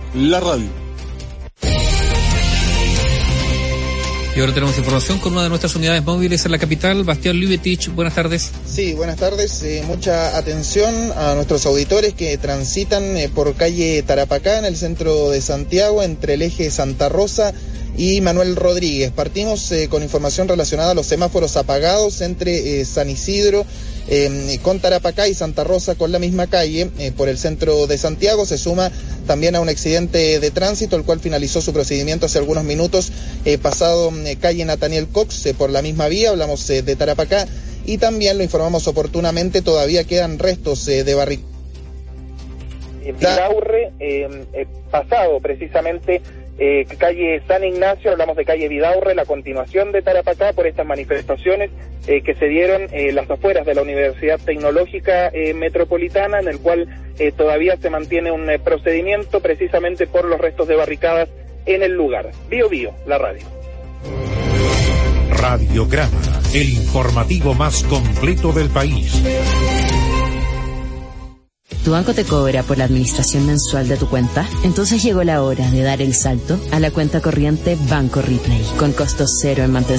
la radio. Y ahora tenemos información con una de nuestras unidades móviles en la capital, Bastián Libetich. Buenas tardes. Sí, buenas tardes. Mucha atención a nuestros auditores que transitan por calle Tarapacá en el centro de Santiago, entre el eje Santa Rosa y Manuel Rodríguez. Partimos con información relacionada a los semáforos apagados entre San Isidro con Tarapacá y Santa Rosa con la misma calle por el centro de Santiago. Se suma también a un accidente de tránsito, el cual finalizó su procedimiento hace algunos minutos, pasado calle Nathaniel Cox por la misma vía. Hablamos de Tarapacá y también lo informamos oportunamente, todavía quedan restos de barricadas. Vidaurre, pasado precisamente calle San Ignacio, hablamos de calle Vidaurre, la continuación de Tarapacá por estas manifestaciones que se dieron las afueras de la Universidad Tecnológica Metropolitana, en el cual todavía se mantiene un procedimiento precisamente por los restos de barricadas en el lugar. Bio Bio, la radio. Radiograma, el informativo más completo del país. ¿Tu banco te cobra por la administración mensual de tu cuenta? Entonces llegó la hora de dar el salto a la cuenta corriente Banco Ripley, con costo cero en mantenimiento